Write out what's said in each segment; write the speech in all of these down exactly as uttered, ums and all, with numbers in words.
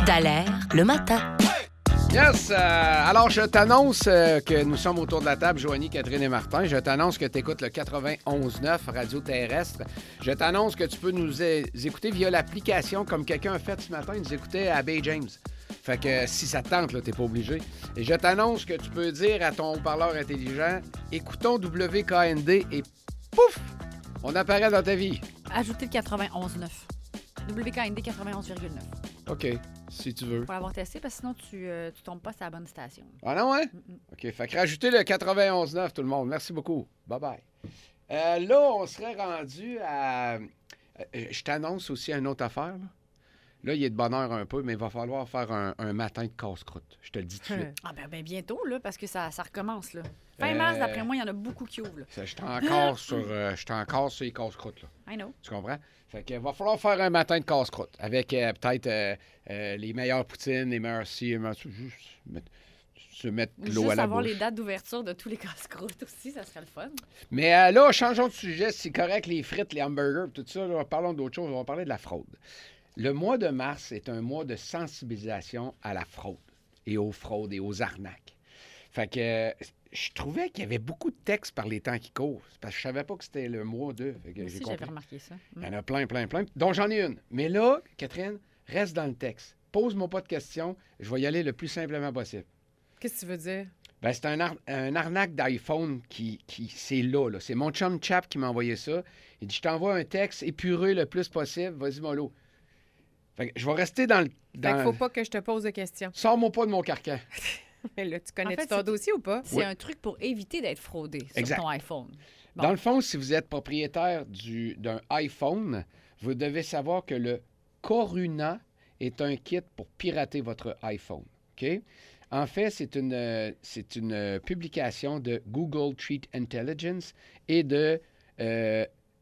Dallaire, le matin. Yes! Euh, alors, je t'annonce euh, que nous sommes autour de la table, Joanie, Catherine et Martin. Je t'annonce que tu écoutes le quatre-vingt-onze neuf Radio Terrestre. Je t'annonce que tu peux nous é- écouter via l'application, comme quelqu'un a fait ce matin. Il nous écoutait à Bay James. Fait que euh, si ça te tente, là, t'es pas obligé. Et je t'annonce que tu peux dire à ton haut-parleur intelligent, écoutons W K N D et pouf! On apparaît dans ta vie. Ajoutez le quatre-vingt-onze neuf. W K N D quatre-vingt-onze virgule neuf. OK, si tu veux. Pour l'avoir testé, parce que sinon, tu, euh, tu tombes pas sur la bonne station. Ah non, hein? Mm-mm. OK, fait que rajoutez le quatre-vingt-onze neuf, tout le monde. Merci beaucoup. Bye-bye. Euh, là, on serait rendu à... euh, je t'annonce aussi une autre affaire, là. Là, il est de bonne heure un peu, mais il va falloir faire un, un matin de casse-croûte. Je te le dis tout de suite. Ah ben, ben bientôt, là, parce que ça, ça recommence, là. Fin Euh, mars, d'après moi, il y en a beaucoup qui ouvrent, là. Ça, J'étais encore sur, euh, j'étais encore sur les casse-croûtes, là. I know. Tu comprends? Fait qu'il va falloir faire un matin de casse-croûte avec euh, peut-être euh, euh, les meilleures poutines, les meilleurs ci, les meilleurs... Juste mettre, se mettre Ou l'eau juste à la avoir bouche. les dates d'ouverture de tous les casse-croûtes aussi, ça serait le fun. Mais euh, là, changeons de sujet. C'est correct, les frites, les hamburgers, tout ça. Là, parlons d'autre chose. On va parler de la fraude. Le mois de mars est un mois de sensibilisation à la fraude et aux fraudes et aux arnaques. Fait que euh, je trouvais qu'il y avait beaucoup de textes par les temps qui courent. C'est parce que je savais pas que c'était le mois de. Fait que Moi j'ai aussi, j'avais compris. remarqué ça. Il y en a plein, plein, plein. Donc, j'en ai une. Mais là, Catherine, reste dans le texte. Pose-moi pas de questions. Je vais y aller le plus simplement possible. Qu'est-ce que tu veux dire? Ben, c'est un, ar- un arnaque d'iPhone qui, qui c'est là, là. C'est mon chum Chap qui m'a envoyé ça. Il dit, je t'envoie un texte épuré le plus possible. Vas-y, mollo. Fait que je vais rester dans le... Fait Dans... qu'il faut pas que je te pose de questions. Sors-moi pas de mon carcan. Mais là, tu connais En fait, ton c'est- dossier ou pas? C'est Oui. un truc pour éviter d'être fraudé sur Exact. ton iPhone. Bon. Dans le fond, si vous êtes propriétaire du, d'un iPhone, vous devez savoir que le Coruna est un kit pour pirater votre iPhone. OK? En fait, c'est une, euh, c'est une euh, publication de Google Threat Intelligence et de euh,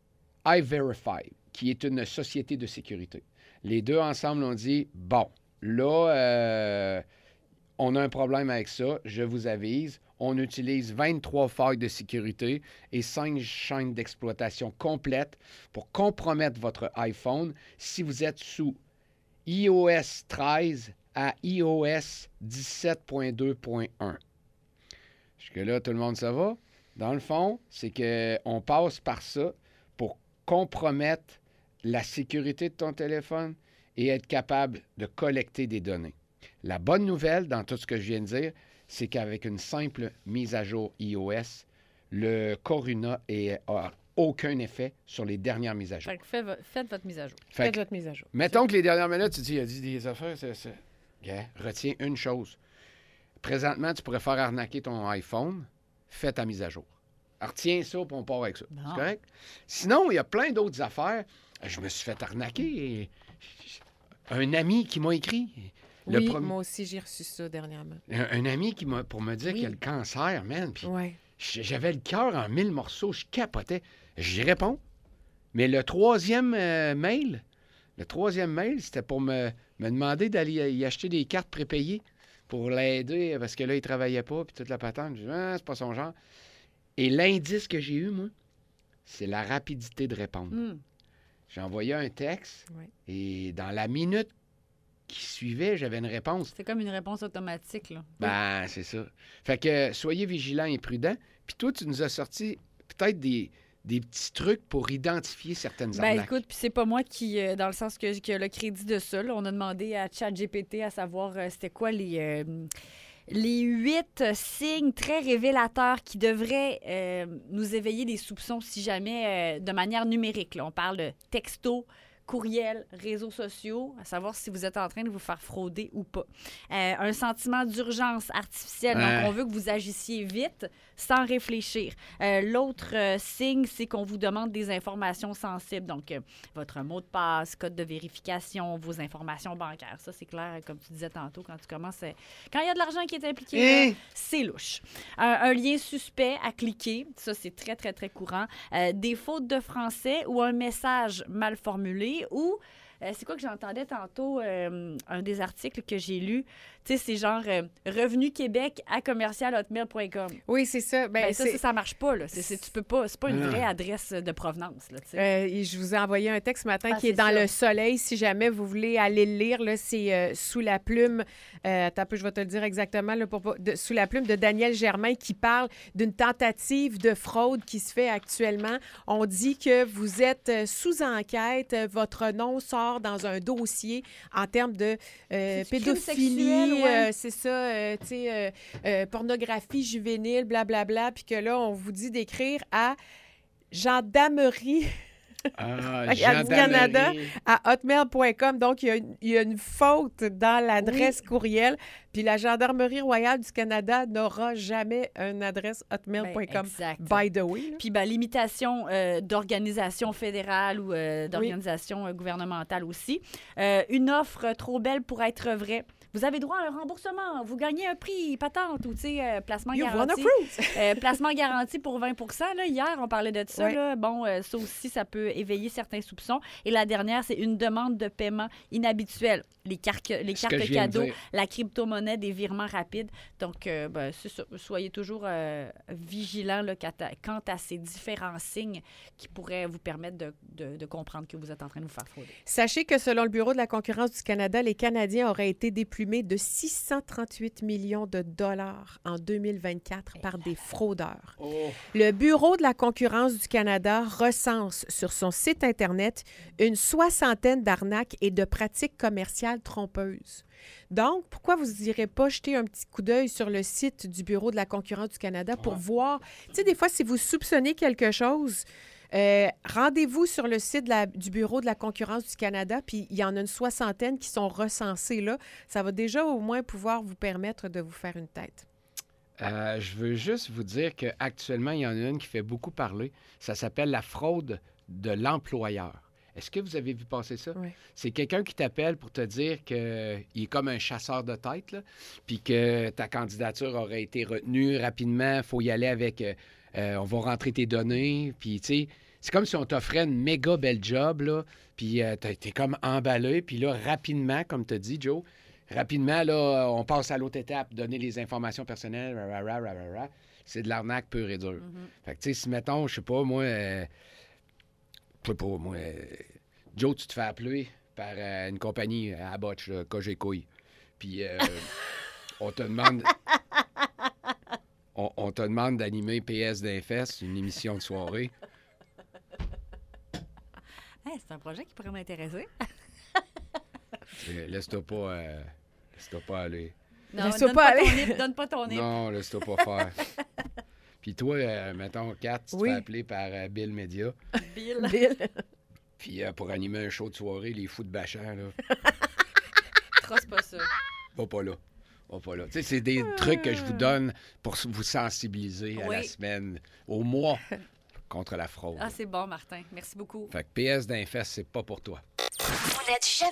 iVerify, qui est une société de sécurité. Les deux ensemble ont dit, bon, là, euh, on a un problème avec ça, je vous avise. On utilise vingt-trois failles de sécurité et cinq chaînes d'exploitation complètes pour compromettre votre iPhone si vous êtes sous i O S treize à i O S dix-sept point deux point un. Jusque-là, tout le monde, ça va? Dans le fond, c'est qu'on passe par ça pour compromettre la sécurité de ton téléphone et être capable de collecter des données. La bonne nouvelle dans tout ce que je viens de dire, c'est qu'avec une simple mise à jour iOS, le Coruna n'a aucun effet sur les dernières mises à jour. Fait que fait vo- faites votre mise à jour. Fait Faites que, votre mise à jour. mettons que les dernières minutes, tu dis, il a dit des affaires, c'est... c'est... Yeah, retiens une chose. Présentement, tu pourrais faire arnaquer ton iPhone, fais ta mise à jour. Alors, retiens ça, puis on part avec ça. Bon. C'est correct? Sinon, il y a plein d'autres affaires. Je me suis fait arnaquer. Et... Un ami qui m'a écrit. Le Oui, premier- moi aussi, j'ai reçu ça dernièrement. Un, un ami qui m'a pour me dire Oui. qu'il a le cancer, man. Puis Oui. j- j'avais le cœur en mille morceaux, je capotais. J'y réponds. Mais le troisième euh, mail, le troisième mail, c'était pour me, me demander d'aller y acheter des cartes prépayées pour l'aider parce que là, il travaillait pas, puis toute la patente. Je dis, ah, c'est pas son genre. Et l'indice que j'ai eu, moi, c'est la rapidité de répondre. Hmm. J'ai envoyé un texte Ouais. et dans la minute qui suivait, j'avais une réponse. C'est comme une réponse automatique, là. Ben, c'est ça. Fait que soyez vigilants et prudents. Puis toi, tu nous as sorti peut-être des, des petits trucs pour identifier certaines Ben arnaques. écoute, puis c'est pas moi qui, euh, dans le sens que, que le crédit de ça, là, on a demandé à ChatGPT à savoir euh, c'était quoi les, euh, les huit signes très révélateurs qui devraient euh, nous éveiller des soupçons si jamais, euh, de manière numérique. Là. On parle de texto, courriel, réseaux sociaux, à savoir si vous êtes en train de vous faire frauder ou pas. Euh, un sentiment d'urgence artificielle, Ouais. donc on veut que vous agissiez vite sans réfléchir. Euh, L'autre euh, signe, c'est qu'on vous demande des informations sensibles, donc euh, votre mot de passe, code de vérification, vos informations bancaires. Ça, c'est clair, comme tu disais tantôt, quand tu commences... à- Quand il y a de l'argent qui est impliqué, Eh! là, c'est louche. Un, un lien suspect à cliquer, ça, c'est très, très, très courant. Euh, des fautes de français ou un message mal formulé ou Euh, c'est quoi que j'entendais tantôt, euh, un des articles que j'ai lu? Tu sais, c'est genre euh, Revenu Québec à commercial hotmail point com. Oui, c'est ça. Ben, Ben, ça, c'est- ça, ça marche pas, là. C'est, c'est- tu peux pas, c'est pas une Ah. vraie adresse de provenance, là, tu sais. Euh, et je vous ai envoyé un texte ce matin Ah, qui est, c'est dans ça. le soleil. Si jamais vous voulez aller le lire, là, c'est euh, sous la plume. Euh, attends un peu, je vais te le dire exactement. Là, pour, pas- de- sous la plume de Daniel Germain qui parle d'une tentative de fraude qui se fait actuellement. On dit que vous êtes euh, sous enquête. euh, Votre nom sort dans un dossier en termes de euh, C'est-tu crime pédophilie. sexuel, ouais? euh, c'est ça, euh, tu sais, euh, euh, pornographie juvénile, blablabla. Puis que là, on vous dit d'écrire à gendarmerie. Ah, Regarde, gendarmerie. Canada. à hotmail point com. Donc, il y, a une, il y a une faute dans l'adresse courriel. Puis la Gendarmerie royale du Canada n'aura jamais une adresse hotmail point com. Ben, exact. By the way. là. Puis, ben, l'imitation euh, d'organisation fédérale ou euh, d'organisation euh, gouvernementale aussi. Euh, une offre trop belle pour être vraie. Vous avez droit à un remboursement. Vous gagnez un prix patente ou, tu sais, euh, placement You wanna garanti. fruit? Euh, placement garanti pour vingt pour cent. Là, hier, on parlait de ça. Ouais. Là. Bon, euh, ça aussi, ça peut éveiller certains soupçons. Et la dernière, c'est une demande de paiement inhabituelle. Les, cartes les Ce que cartes je viens de cadeaux, dire. la crypto-monnaie, des virements rapides. Donc, euh, ben, c'est ça. Soyez toujours euh, vigilants là, quant, à, quant à ces différents signes qui pourraient vous permettre de, de, de comprendre que vous êtes en train de vous faire frauder. Sachez que selon le Bureau de la concurrence du Canada, les Canadiens auraient été déplumés de six cent trente-huit millions de dollars en deux mille vingt-quatre par des fraudeurs. Oh. Le Bureau de la concurrence du Canada recense sur son site Internet une soixantaine d'arnaques et de pratiques commerciales trompeuses. Donc, pourquoi vous n'irez pas jeter un petit coup d'œil sur le site du Bureau de la concurrence du Canada pour Ouais. voir, tu sais, des fois, si vous soupçonnez quelque chose, euh, rendez-vous sur le site de la- du Bureau de la concurrence du Canada, puis il y en a une soixantaine qui sont recensées là. Ça va déjà au moins pouvoir vous permettre de vous faire une tête. Euh, je veux juste vous dire qu'actuellement, il y en a une qui fait beaucoup parler. Ça s'appelle la fraude de l'employeur. Est-ce que vous avez vu passer ça? Oui. C'est quelqu'un qui t'appelle pour te dire qu'il est comme un chasseur de tête, là, puis que ta candidature aurait été retenue rapidement. Il faut y aller avec... euh, euh, on va rentrer tes données. Puis, tu sais, c'est comme si on t'offrait une méga belle job, là, puis euh, t'es t'es comme emballé. Puis là, rapidement, comme tu as dit, Joe, rapidement, là, on passe à l'autre étape, donner les informations personnelles. Ra, ra, ra, ra, ra. C'est de l'arnaque pure et dure. Fait que, tu sais, si, mettons, je sais pas, moi... euh, je sais pas, moi... euh, Joe, tu te fais appeler par euh, une compagnie à la botche, là, Cogeco. Puis euh, on te demande... On, on te demande d'animer P S d'un fest, une émission de soirée. Hey, c'est un projet qui pourrait m'intéresser. Euh, Laisse-toi pas... euh, laisse-toi pas aller. Non, Laisse-toi donne pas pas, aller. ton nip, donne pas ton nip. Non, laisse-toi pas faire. Puis toi, euh, mettons, Kat, tu te Oui. fais appeler par euh, Bill Media. Bill. Bill. Puis euh, pour animer un show de soirée, les fous de Bachar, là, Trosse pas ça. va pas là. Va pas là. Tu sais, c'est des trucs que je vous donne pour s- vous sensibiliser à la Oui. semaine, au mois, contre la fraude. Ah, c'est bon, Martin. Merci beaucoup. Fait que P S d'un fest, c'est pas pour toi. Vous n'êtes jamais